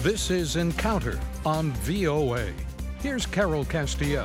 This is Encounter on VOA. Here's Carol Castiel.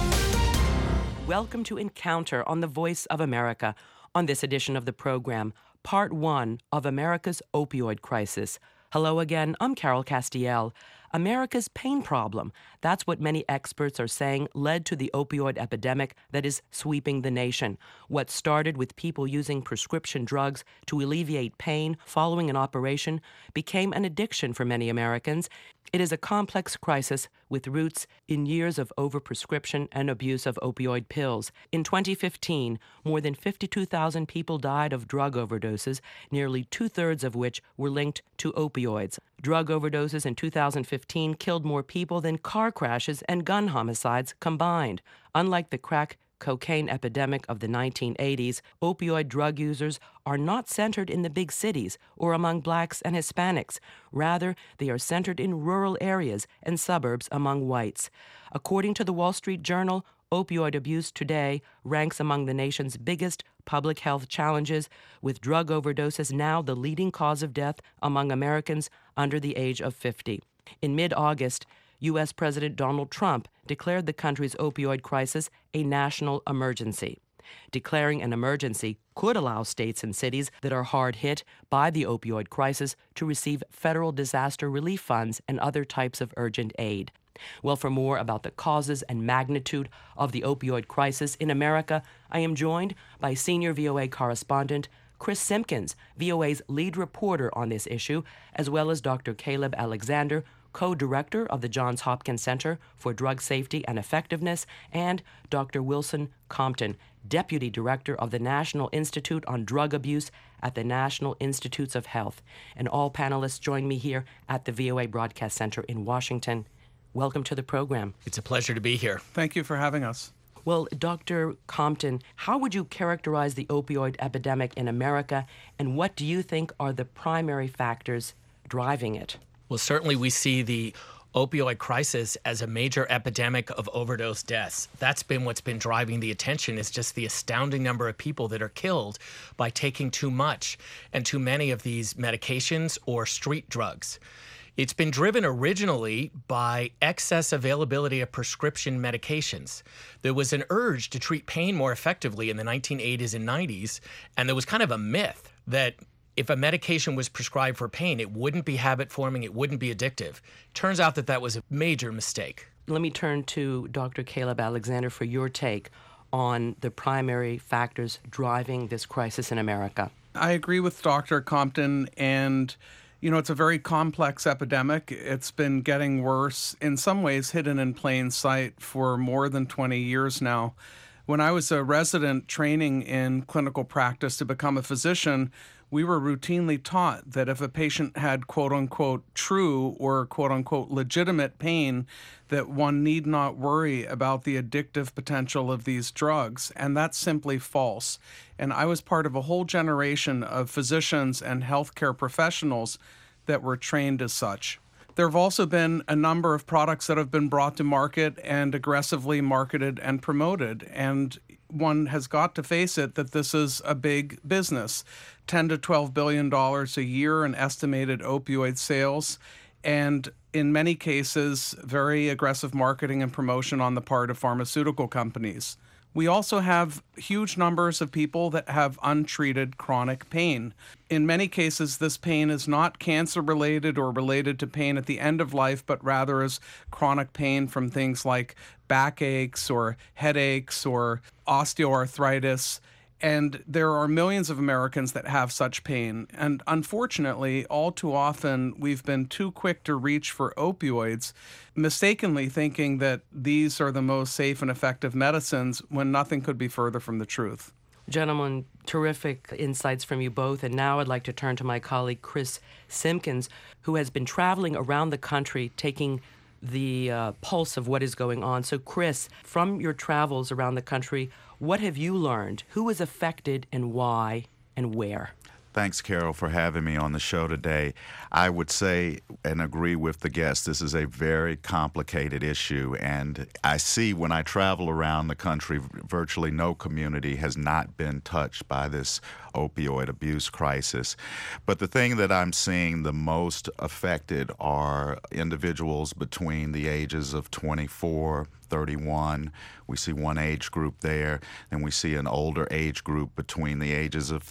Welcome to Encounter on the Voice of America. On this edition of the program, Part 1 of America's opioid crisis. Hello again, I'm Carol Castiel. America's pain problem. That's what many experts are saying led to the opioid epidemic that is sweeping the nation. What started with people using prescription drugs to alleviate pain following an operation became an addiction for many Americans. It is a complex crisis with roots in years of overprescription and abuse of opioid pills. In 2015, more than 52,000 people died of drug overdoses, nearly two-thirds of which were linked to opioids. Drug overdoses in 2015 killed more people than car crashes and gun homicides combined. Unlike the crack cocaine epidemic of the 1980s, opioid drug users are not centered in the big cities or among blacks and Hispanics. Rather, they are centered in rural areas and suburbs among whites. According to the Wall Street Journal, opioid abuse today ranks among the nation's biggest public health challenges, with drug overdoses now the leading cause of death among Americans under the age of 50. In mid-August, U.S. President Donald Trump declared the country's opioid crisis a national emergency. Declaring an emergency could allow states and cities that are hard hit by the opioid crisis to receive federal disaster relief funds and other types of urgent aid. Well, for more about the causes and magnitude of the opioid crisis in America, I am joined by senior VOA correspondent Chris Simpkins, VOA's lead reporter on this issue, as well as Dr. Caleb Alexander, co-director of the Johns Hopkins Center for Drug Safety and Effectiveness, and Dr. Wilson Compton, deputy director of the National Institute on Drug Abuse at the National Institutes of Health. And all panelists join me here at the VOA Broadcast Center in Washington. Welcome to the program. It's a pleasure to be here. Thank you for having us. Well, Dr. Compton, how would you characterize the opioid epidemic in America, and what do you think are the primary factors driving it? Well, certainly we see the opioid crisis as a major epidemic of overdose deaths. That's been what's been driving the attention, is just the astounding number of people that are killed by taking too much and too many of these medications or street drugs. It's been driven originally by excess availability of prescription medications. There was an urge to treat pain more effectively in the 1980s and 90s, and there was kind of a myth that if a medication was prescribed for pain, it wouldn't be habit-forming, it wouldn't be addictive. Turns out that that was a major mistake. Let me turn to Dr. Caleb Alexander for your take on the primary factors driving this crisis in America. I agree with Dr. Compton, and it's a very complex epidemic. It's been getting worse, in some ways hidden in plain sight, for more than 20 years now. When I was a resident training in clinical practice to become a physician, we were routinely taught that if a patient had quote-unquote true or quote-unquote legitimate pain, that one need not worry about the addictive potential of these drugs. And that's simply false. And I was part of a whole generation of physicians and healthcare professionals that were trained as such. There have also been a number of products that have been brought to market and aggressively marketed and promoted. And one has got to face it that this is a big business. $10 to $12 billion a year in estimated opioid sales, and in many cases, very aggressive marketing and promotion on the part of pharmaceutical companies. We also have huge numbers of people that have untreated chronic pain. In many cases, this pain is not cancer-related or related to pain at the end of life, but rather is chronic pain from things like backaches or headaches or osteoarthritis. And there are millions of Americans that have such pain. And unfortunately, all too often, we've been too quick to reach for opioids, mistakenly thinking that these are the most safe and effective medicines when nothing could be further from the truth. Gentlemen, terrific insights from you both. And now I'd like to turn to my colleague, Chris Simpkins, who has been traveling around the country taking the pulse of what is going on. So, Chris, from your travels around the country, what have you learned? Who is affected and why and where? Thanks, Carol, for having me on the show today. I would say and agree with the guest, this is a very complicated issue, and I see when I travel around the country, virtually no community has not been touched by this opioid abuse crisis. But the thing that I'm seeing the most affected are individuals between the ages of 24, 31. We see one age group there, and we see an older age group between the ages of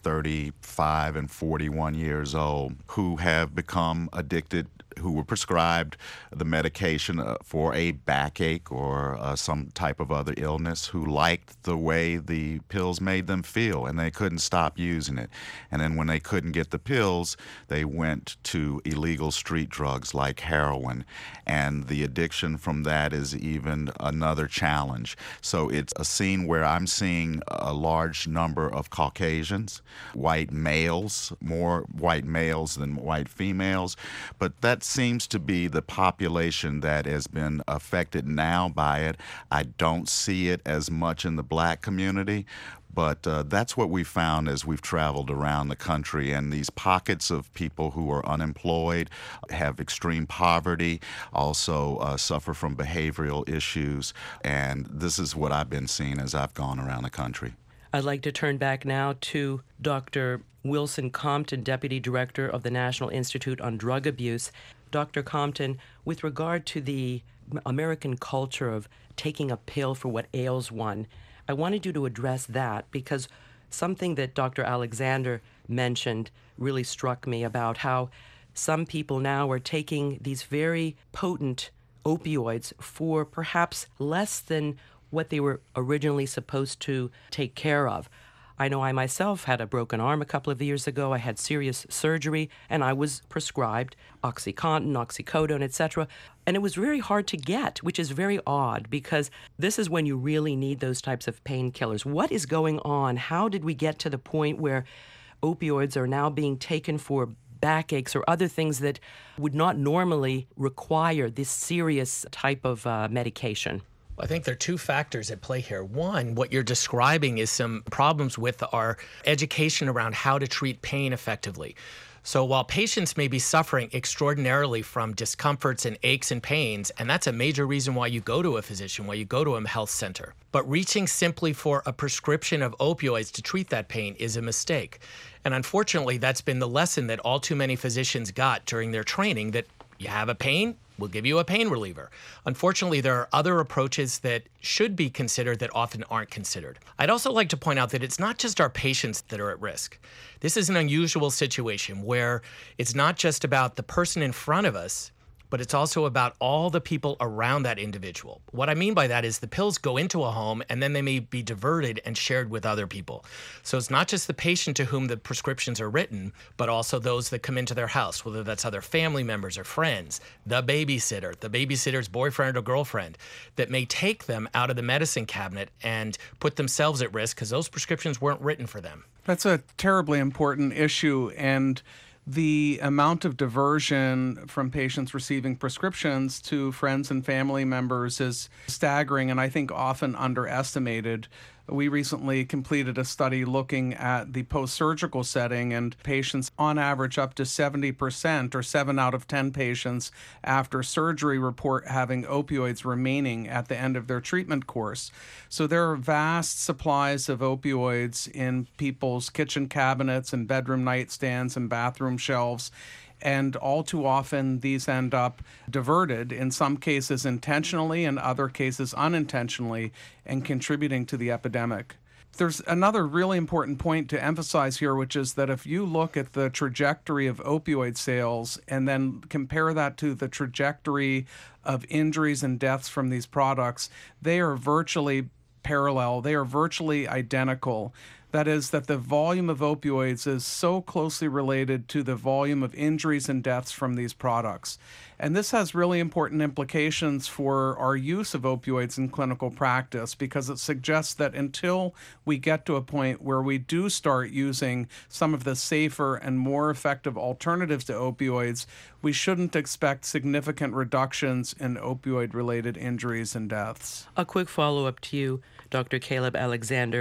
35 and 41 years old who have become addicted, who were prescribed the medication for a backache or some type of other illness, who liked the way the pills made them feel, and they couldn't stop using it. And then when they couldn't get the pills, they went to illegal street drugs like heroin, and the addiction from that is even another challenge. So it's a scene where I'm seeing a large number of Caucasians, white males, more white males than white females, but that seems to be the population that has been affected now by it. I don't see it as much in the black community, but that's what we found as we've traveled around the country. And these pockets of people who are unemployed, have extreme poverty, also suffer from behavioral issues. And this is what I've been seeing as I've gone around the country. I'd like to turn back now to Dr. Wilson Compton, Deputy Director of the National Institute on Drug Abuse. Dr. Compton, with regard to the American culture of taking a pill for what ails one, I wanted you to address that because something that Dr. Alexander mentioned really struck me about how some people now are taking these very potent opioids for perhaps less than what they were originally supposed to take care of. I know I myself had a broken arm a couple of years ago. I had serious surgery, and I was prescribed OxyContin, oxycodone, etc. And it was very hard to get, which is very odd because this is when you really need those types of painkillers. What is going on? How did we get to the point where opioids are now being taken for backaches or other things that would not normally require this serious type of medication? I think there are two factors at play here. One, what you're describing is some problems with our education around how to treat pain effectively. So while patients may be suffering extraordinarily from discomforts and aches and pains, and that's a major reason why you go to a physician, why you go to a health center, but reaching simply for a prescription of opioids to treat that pain is a mistake. And unfortunately, that's been the lesson that all too many physicians got during their training, that you have a pain, we'll give you a pain reliever. Unfortunately, there are other approaches that should be considered that often aren't considered. I'd also like to point out that it's not just our patients that are at risk. This is an unusual situation where it's not just about the person in front of us, but it's also about all the people around that individual. What I mean by that is the pills go into a home and then they may be diverted and shared with other people. So it's not just the patient to whom the prescriptions are written, but also those that come into their house, whether that's other family members or friends, the babysitter's boyfriend or girlfriend, that may take them out of the medicine cabinet and put themselves at risk because those prescriptions weren't written for them. That's a terribly important issue, and the amount of diversion from patients receiving prescriptions to friends and family members is staggering and I think often underestimated. We recently completed a study looking at the post-surgical setting, and patients on average up to 70%, or 7 out of 10 patients after surgery, report having opioids remaining at the end of their treatment course. So there are vast supplies of opioids in people's kitchen cabinets and bedroom nightstands and bathroom shelves. And all too often, these end up diverted, in some cases intentionally, in other cases unintentionally, and contributing to the epidemic. There's another really important point to emphasize here, which is that if you look at the trajectory of opioid sales and then compare that to the trajectory of injuries and deaths from these products, they are virtually parallel. They are virtually identical. That is, that the volume of opioids is so closely related to the volume of injuries and deaths from these products. And this has really important implications for our use of opioids in clinical practice, because it suggests that until we get to a point where we do start using some of the safer and more effective alternatives to opioids, we shouldn't expect significant reductions in opioid-related injuries and deaths. A quick follow-up to you, Dr. Caleb Alexander.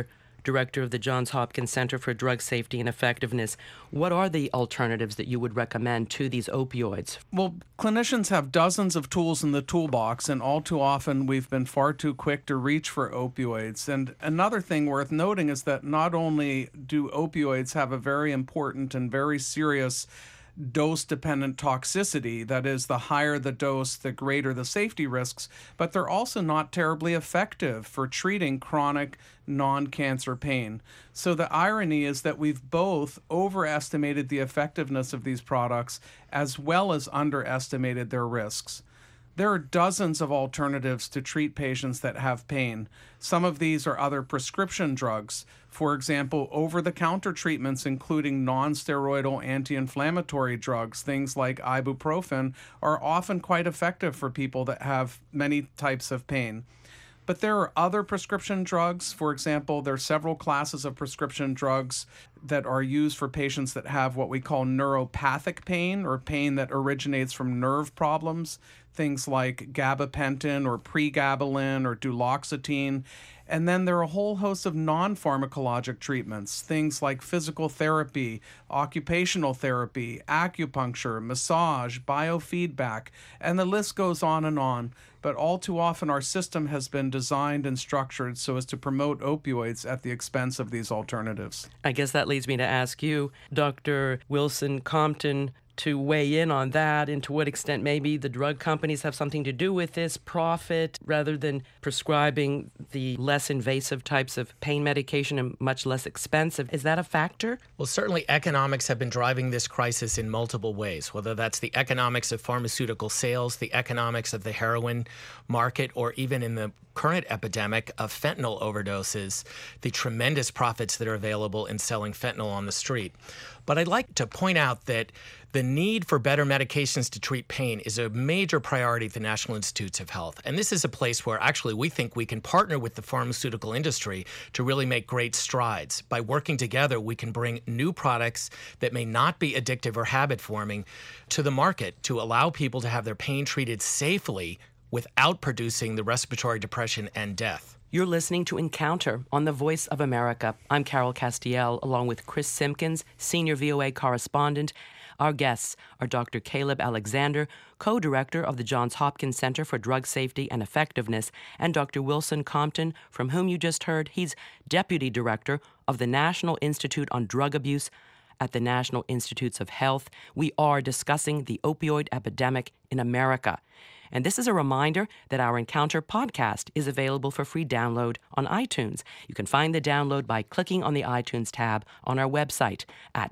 director of the Johns Hopkins Center for Drug Safety and Effectiveness. What are the alternatives that you would recommend to these opioids? Well, clinicians have dozens of tools in the toolbox, and all too often we've been far too quick to reach for opioids. And another thing worth noting is that not only do opioids have a very important and very serious dose-dependent toxicity, that is, the higher the dose, the greater the safety risks, but they're also not terribly effective for treating chronic non-cancer pain. So the irony is that we've both overestimated the effectiveness of these products as well as underestimated their risks. There are dozens of alternatives to treat patients that have pain. Some of these are other prescription drugs. For example, over-the-counter treatments, including non-steroidal anti-inflammatory drugs, things like ibuprofen, are often quite effective for people that have many types of pain. But there are other prescription drugs. For example, there are several classes of prescription drugs that are used for patients that have what we call neuropathic pain, or pain that originates from nerve problems, things like gabapentin or pregabalin or duloxetine. And then there are a whole host of non-pharmacologic treatments, things like physical therapy, occupational therapy, acupuncture, massage, biofeedback, and the list goes on and on. But all too often our system has been designed and structured so as to promote opioids at the expense of these alternatives. I guess that leads me to ask you, Dr. Wilson Compton, to weigh in on that and to what extent maybe the drug companies have something to do with this, profit, rather than prescribing the less invasive types of pain medication and much less expensive. Is that a factor? Well, certainly economics have been driving this crisis in multiple ways, whether that's the economics of pharmaceutical sales, the economics of the heroin market, or even in the current epidemic of fentanyl overdoses, the tremendous profits that are available in selling fentanyl on the street. But I'd like to point out that the need for better medications to treat pain is a major priority at the National Institutes of Health. And this is a place where actually we think we can partner with the pharmaceutical industry to really make great strides. By working together, we can bring new products that may not be addictive or habit-forming to the market to allow people to have their pain treated safely without producing the respiratory depression and death. You're listening to Encounter on the Voice of America. I'm Carol Castiel, along with Chris Simpkins, senior VOA correspondent. Our guests are Dr. Caleb Alexander, co-director of the Johns Hopkins Center for Drug Safety and Effectiveness, and Dr. Wilson Compton, from whom you just heard. He's deputy director of the National Institute on Drug Abuse at the National Institutes of Health. We are discussing the opioid epidemic in America. And this is a reminder that our Encounter podcast is available for free download on iTunes. You can find the download by clicking on the iTunes tab on our website at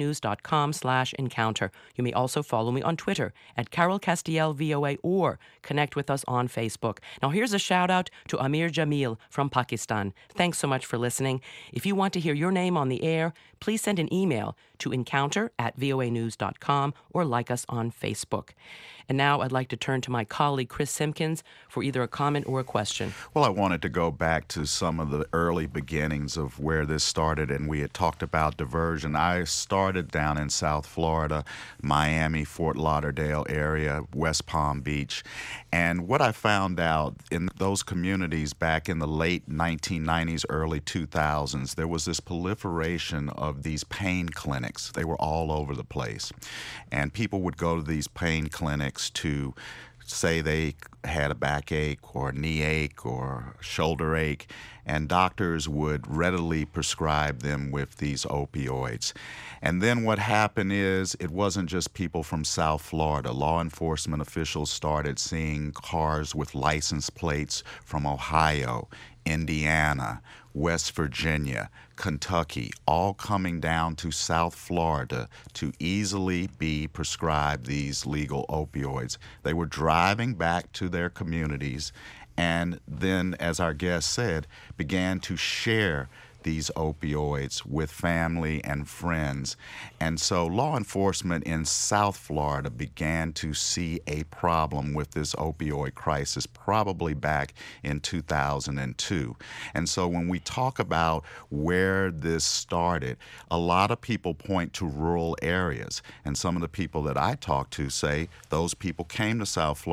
voanews.com/encounter. You may also follow me on Twitter at Carol Castiel VOA or connect with us on Facebook. Now here's a shout out to Amir Jamil from Pakistan. Thanks so much for listening. If you want to hear your name on the air, please send an email to encounter@voanews.com or like us on Facebook. And now I'd like to turn to my colleague, Chris Simpkins, for either a comment or a question. Well, I wanted to go back to some of the early beginnings of where this started, and we had talked about diversion. I started down in South Florida, Miami, Fort Lauderdale area, West Palm Beach. And what I found out in those communities back in the late 1990s, early 2000s, there was this proliferation of these pain clinics. They were all over the place. And people would go to these pain clinics to say they had a backache or a knee ache or shoulder ache, and doctors would readily prescribe them with these opioids. And then what happened is it wasn't just people from South Florida. Law enforcement officials started seeing cars with license plates from Ohio, Indiana, West Virginia, Kentucky, all coming down to South Florida to easily be prescribed these legal opioids. They were driving back to their communities and then, as our guest said, began to share these opioids with family and friends. And so law enforcement in South Florida began to see a problem with this opioid crisis probably back in 2002. And so when we talk about where this started, a lot of people point to rural areas. And some of the people that I talk to say those people came to South Florida,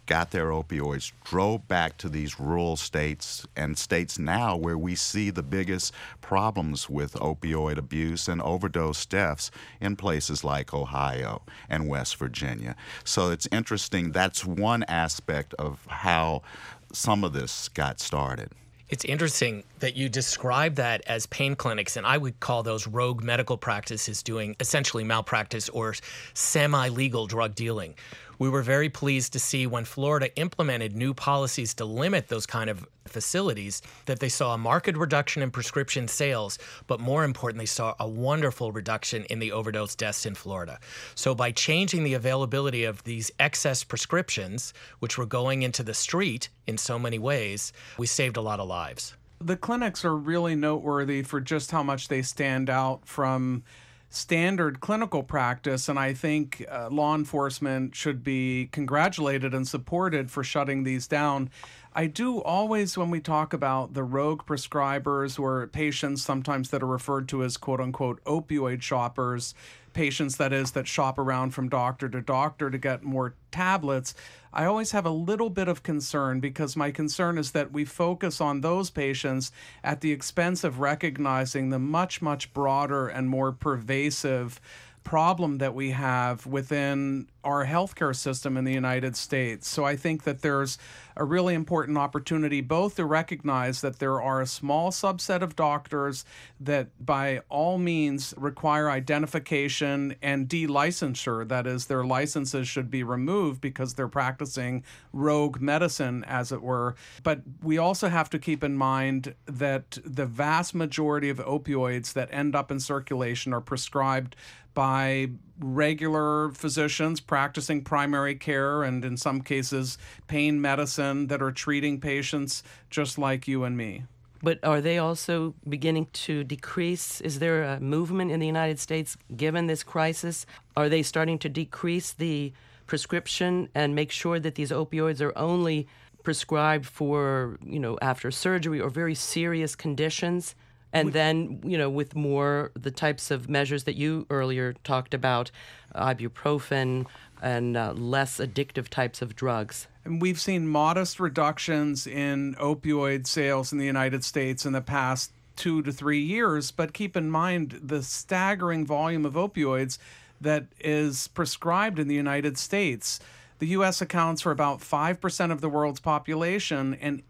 got their opioids, drove back to these rural states and states now where we see the biggest problems with opioid abuse and overdose deaths in places like Ohio and West Virginia. So it's interesting. That's one aspect of how some of this got started. It's interesting that you describe that as pain clinics, and I would call those rogue medical practices doing essentially malpractice or semi-legal drug dealing. We were very pleased to see when Florida implemented new policies to limit those kind of facilities that they saw a marked reduction in prescription sales, but more importantly, saw a wonderful reduction in the overdose deaths in Florida. So by changing the availability of these excess prescriptions, which were going into the street in so many ways, we saved a lot of lives. The clinics are really noteworthy for just how much they stand out from standard clinical practice, and I think law enforcement should be congratulated and supported for shutting these down. I do always, when we talk about the rogue prescribers or patients sometimes that are referred to as quote-unquote opioid shoppers, patients that shop around from doctor to doctor to get more tablets, I always have a little bit of concern, because my concern is that we focus on those patients at the expense of recognizing the much, much broader and more pervasive problem that we have within our healthcare system in the United States. So I think that there's a really important opportunity both to recognize that there are a small subset of doctors that by all means require identification and delicensure. That is, their licenses should be removed because they're practicing rogue medicine, as it were. But we also have to keep in mind that the vast majority of opioids that end up in circulation are prescribed by regular physicians practicing primary care and in some cases pain medicine that are treating patients just like you and me. But are they also beginning to decrease? Is there a movement in the United States, given this crisis? Are they starting to decrease the prescription and make sure that these opioids are only prescribed for, after surgery or very serious conditions? And then, with more the types of measures that you earlier talked about, ibuprofen and less addictive types of drugs. And we've seen modest reductions in opioid sales in the United States in the past 2 to 3 years. But keep in mind the staggering volume of opioids that is prescribed in the United States. The U.S. accounts for about 5% of the world's population and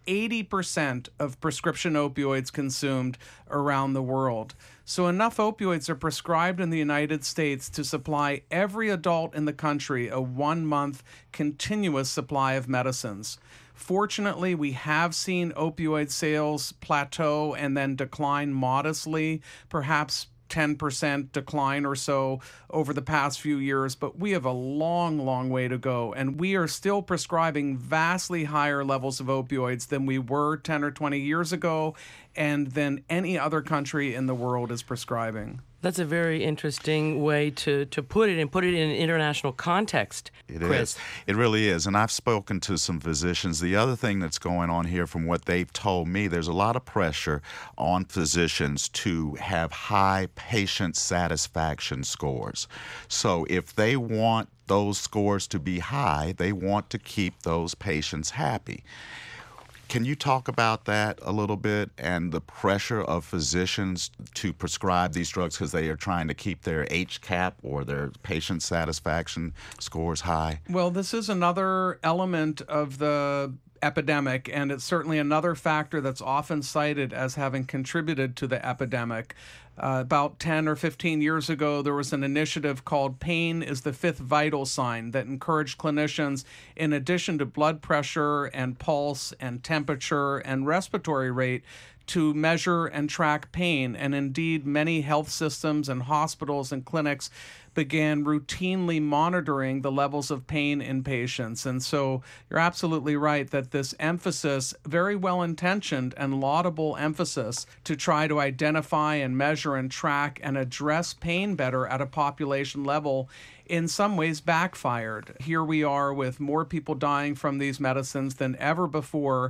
80% of prescription opioids consumed around the world. So enough opioids are prescribed in the United States to supply every adult in the country a 1-month continuous supply of medicines. Fortunately, we have seen opioid sales plateau and then decline modestly, perhaps 10% decline or so over the past few years, but we have a long, long way to go. And we are still prescribing vastly higher levels of opioids than we were 10 or 20 years ago and than any other country in the world is prescribing. That's a very interesting way to put it, and put it in an international context, Chris. It really is. And I've spoken to some physicians. The other thing that's going on here, from what they've told me, there's a lot of pressure on physicians to have high patient satisfaction scores. So if they want those scores to be high, they want to keep those patients happy. Can you talk about that a little bit, and the pressure of physicians to prescribe these drugs because they are trying to keep their HCAP or their patient satisfaction scores high? Well, this is another element of the epidemic, and it's certainly another factor that's often cited as having contributed to the epidemic. About 10 or 15 years ago, there was an initiative called Pain is the Fifth Vital Sign that encouraged clinicians, in addition to blood pressure and pulse and temperature and respiratory rate, to measure and track pain. And indeed, many health systems and hospitals and clinics began routinely monitoring the levels of pain in patients. And so you're absolutely right that this emphasis, very well-intentioned and laudable emphasis to try to identify and measure and track and address pain better at a population level, in some ways backfired. Here we are with more people dying from these medicines than ever before.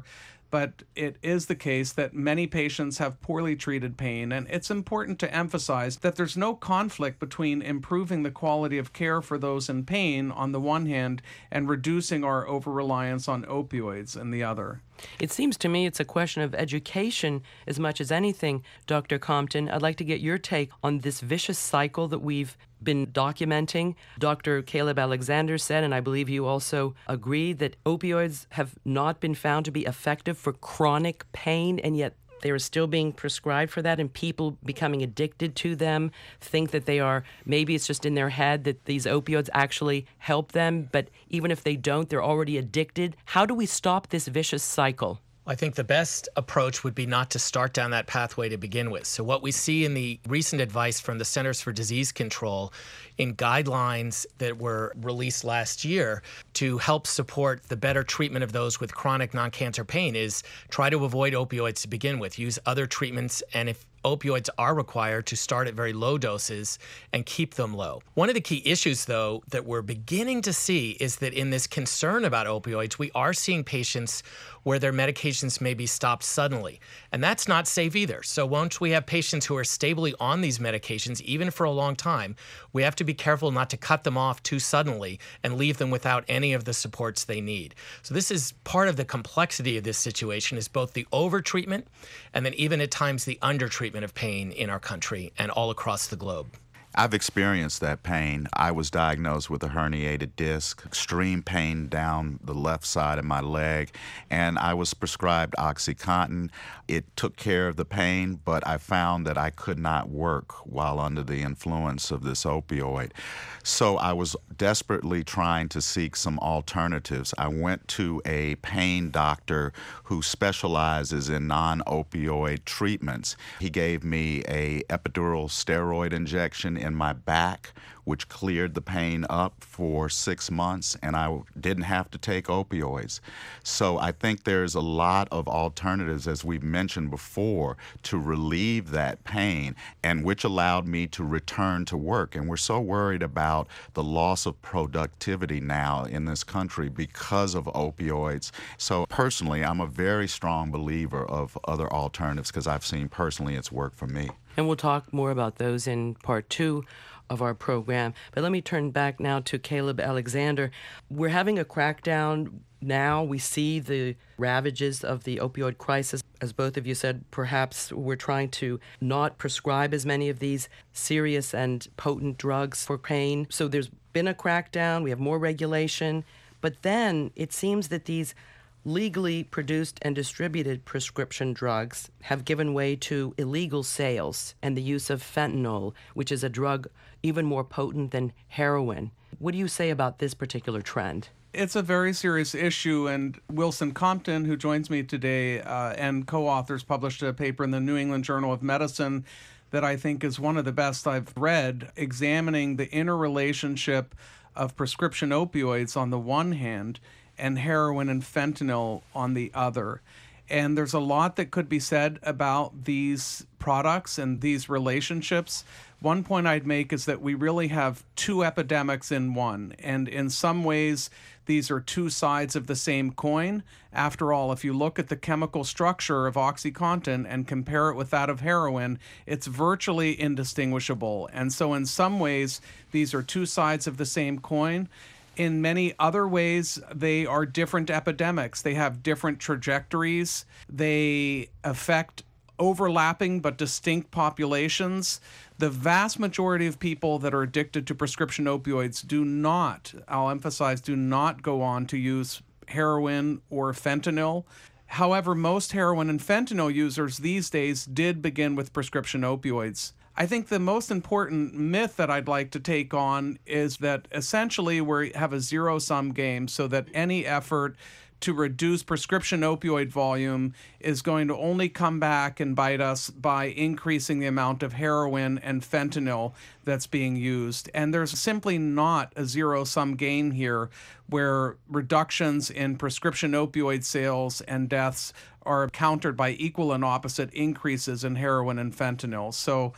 but it is the case that many patients have poorly treated pain, and it's important to emphasize that there's no conflict between improving the quality of care for those in pain on the one hand and reducing our over-reliance on opioids on the other. It seems to me it's a question of education as much as anything. Dr. Compton, I'd like to get your take on this vicious cycle that we've been documenting. Dr. Caleb Alexander said, and I believe you also agree, that opioids have not been found to be effective for chronic pain, and yet they are still being prescribed for that, and people becoming addicted to them think that they are, maybe it's just in their head that these opioids actually help them, but even if they don't, they're already addicted. How do we stop this vicious cycle? I think the best approach would be not to start down that pathway to begin with. So what we see in the recent advice from the Centers for Disease Control in guidelines that were released last year to help support the better treatment of those with chronic non-cancer pain is try to avoid opioids to begin with, use other treatments, and if opioids are required, to start at very low doses and keep them low. One of the key issues, though, that we're beginning to see is that in this concern about opioids, we are seeing patients where their medications may be stopped suddenly. And that's not safe either. So once we have patients who are stably on these medications, even for a long time, we have to be careful not to cut them off too suddenly and leave them without any of the supports they need. So this is part of the complexity of this situation, is both the over-treatment and then even at times the under-treatment of pain in our country and all across the globe. I've experienced that pain. I was diagnosed with a herniated disc, extreme pain down the left side of my leg, and I was prescribed OxyContin. It took care of the pain, but I found that I could not work while under the influence of this opioid. So I was desperately trying to seek some alternatives. I went to a pain doctor who specializes in non-opioid treatments. He gave me an epidural steroid injection in my back, which cleared the pain up for 6 months, and I didn't have to take opioids. So I think there's a lot of alternatives, as we've mentioned before, to relieve that pain, and which allowed me to return to work. And we're so worried about the loss of productivity now in this country because of opioids. So personally, I'm a very strong believer of other alternatives because I've seen personally it's worked for me. And we'll talk more about those in part 2 of our program. But let me turn back now to Caleb Alexander. We're having a crackdown now. We see the ravages of the opioid crisis. As both of you said, perhaps we're trying to not prescribe as many of these serious and potent drugs for pain. So there's been a crackdown. We have more regulation. But then it seems that these legally produced and distributed prescription drugs have given way to illegal sales and the use of fentanyl, which is a drug even more potent than heroin. What do you say about this particular trend? It's a very serious issue, and Wilson Compton, who joins me today, and co-authors, published a paper in the New England Journal of Medicine that I think is one of the best I've read, examining the interrelationship of prescription opioids on the one hand and heroin and fentanyl on the other. And there's a lot that could be said about these products and these relationships. One point I'd make is that we really have two epidemics in one. And in some ways, these are two sides of the same coin. After all, if you look at the chemical structure of OxyContin and compare it with that of heroin, it's virtually indistinguishable. And so in some ways, these are two sides of the same coin. In many other ways, they are different epidemics. They have different trajectories. They affect overlapping but distinct populations. The vast majority of people that are addicted to prescription opioids do not, I'll emphasize, do not go on to use heroin or fentanyl. However, most heroin and fentanyl users these days did begin with prescription opioids. I think the most important myth that I'd like to take on is that essentially we have a zero-sum game, so that any effort to reduce prescription opioid volume is going to only come back and bite us by increasing the amount of heroin and fentanyl that's being used. And there's simply not a zero-sum gain here, where reductions in prescription opioid sales and deaths are countered by equal and opposite increases in heroin and fentanyl. So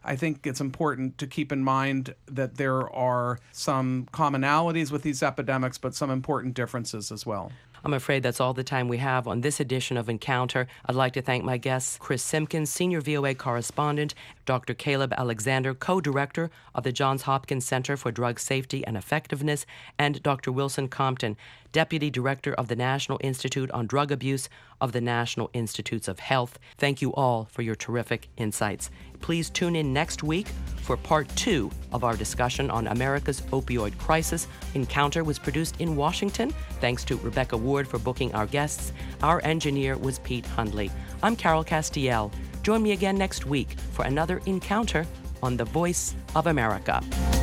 I think it's important to keep in mind that there are some commonalities with these epidemics, but some important differences as well. I'm afraid that's all the time we have on this edition of Encounter. I'd like to thank my guests, Chris Simpkins, Senior VOA Correspondent, Dr. Caleb Alexander, Co-Director of the Johns Hopkins Center for Drug Safety and Effectiveness, and Dr. Wilson Compton, Deputy Director of the National Institute on Drug Abuse of the National Institutes of Health. Thank you all for your terrific insights. Please tune in next week for part 2 of our discussion on America's opioid crisis. Encounter was produced in Washington. Thanks to Rebecca Ward for booking our guests. Our engineer was Pete Hundley. I'm Carol Castiel. Join me again next week for another Encounter on the Voice of America.